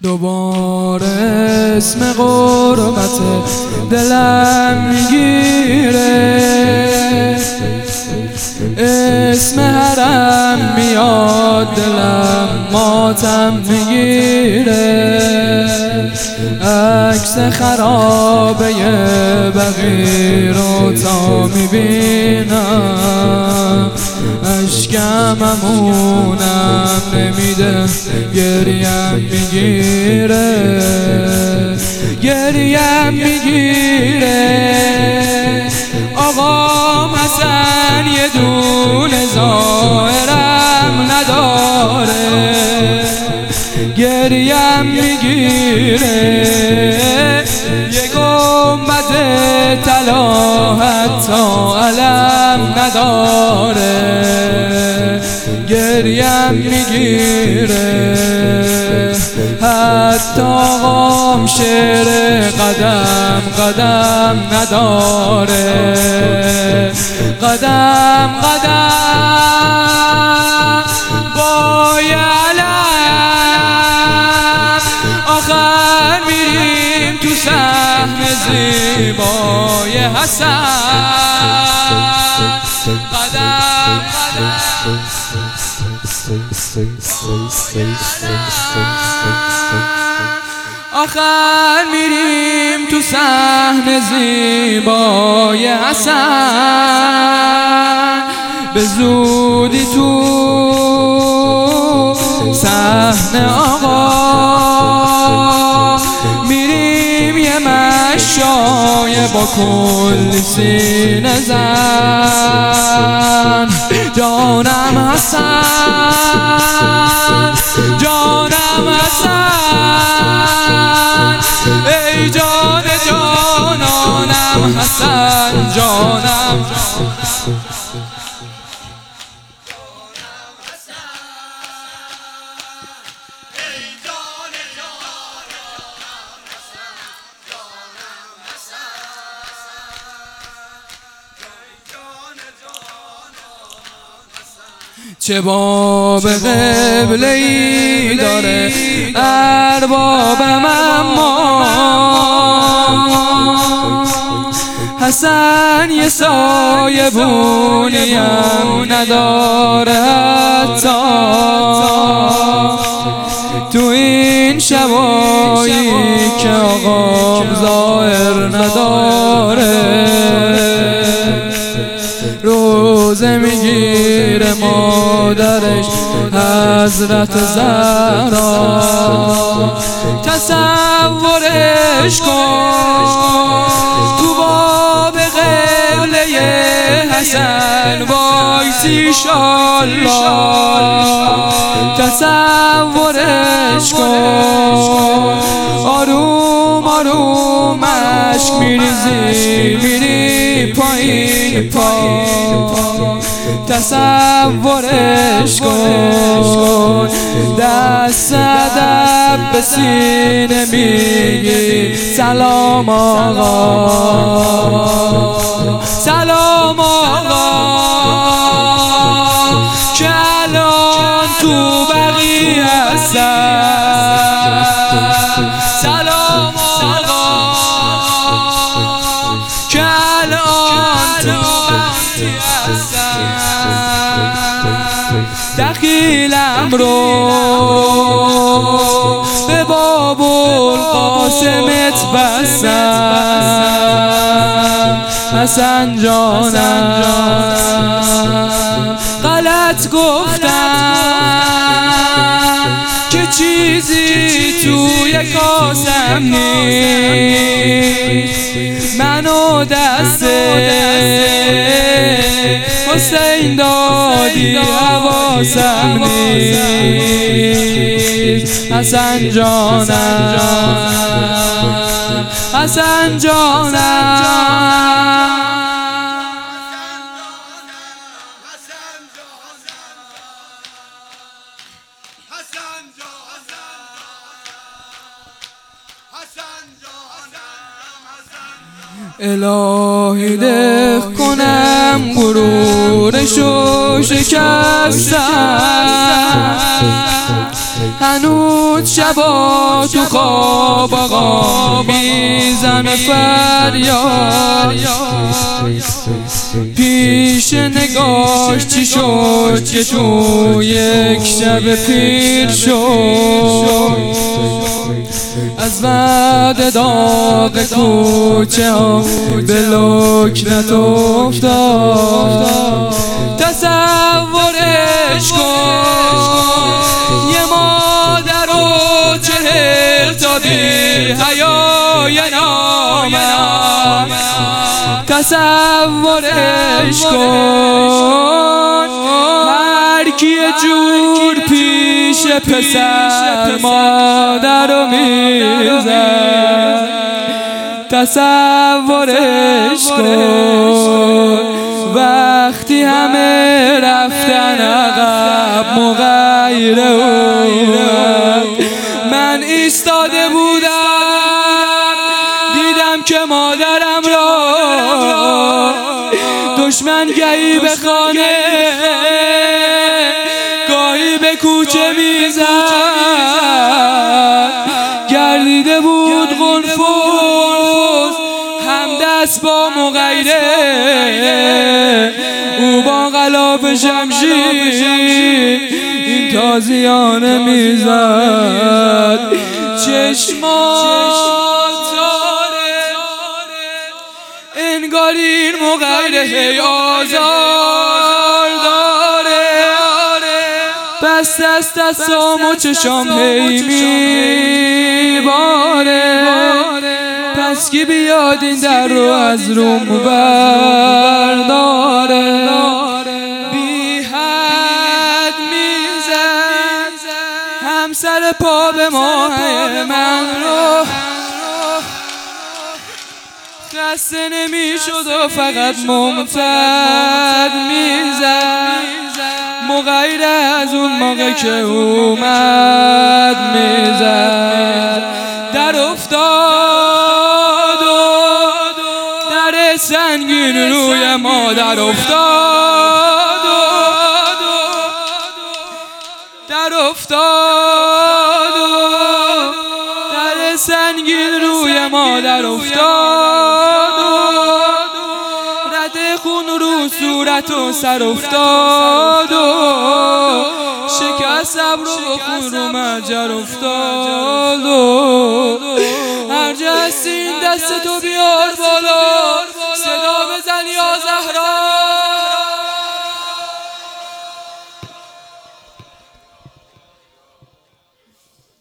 دوباره اسم غربت دلم میگیره، اسم حرم میاد دلم ماتم میگیره، عکس خرابه بقی رو تا میبینم اشکم امونم نمیده، گریم میگیره، گریم میگیره. آقا حسن یه دونه ظاهرم نداره، گریم میگیره، یه گنبد طلا حتی علم نداره، گریم میگیره. حتی آقام شعر قدم قدم نداره، قدم قدم با علم آخر میریم تو صحن زیبای حسن، قدم قدم آخر میریم تو صحن زیبای حسن، به زودی تو صحن آقا میریم یه مشای با کل سینه زن. جانم حسن، جانم حسن، ای جان جانانم حسن، جانم چه باب قبله‌ای داره اربابم، اما حسن یه سایبونیم نداره، حتی تو این شبایی که آقام ظاهر نداره، روزه میگیره مادرش حضرت زهرا، تصورش کن تو باب قبله حسن وایسی شالله، تصورش کن آروم آروم اشک میریزی میری پایین پا، تصورش کن دست ادب به سینه میگی سلام آقا، سلام آقا، که الان تو بقی هستن، سلام آقا، که الان تو بقی هستن. دخیلم رو به باب القاسمت بستم، حسن جانم غلط گفتم که چیزی توی کاسم نیست، منو دست حسین دادی حواسم نیست، حسن جانم، حسن جانم. الهی دق کنم غرورشو شکستم، هنوز شبا تو خواب آقا میزنه فریاد، پیش نگاش چی شد که تو یک شب پیر شد. از بعد داغ کوچه ها به لکنت افتاد. تصورش کن یه مادر و 40 تا بی حیای نامرد. تصورش کن هر کی یه جور پیش پسر مادر رو میزد. تصورش کن وقتی همه رفتن عقب مغیر اومد. من ایستاده بودم دیدم که مادرم را دشمن گهی به خانه گاهی به کوچه میزد. گردیده بود قنفذ همدست با مغیره، او با غلاف شمشیر این تازیانه میزد. چشمات داره انگار این مغیره آزار داره. بسته است دستام و چشام هی میباره. پس کی بیاد این در رو از روم برداره. بی حد میزد همسر پا به ماه من رو، خسته نمیشد و فقط ممتد میزد. مغیر از اون موقع که اومد میزد. در افتاد و در سنگین روی مادر افتاد و در افتاد و در سنگین روی مادر افتاد و رد خون رو صورت و سر افتاد و شکست ابر و خون رو مجر افتاد و هر جا هستی این دست تو بیار بالا.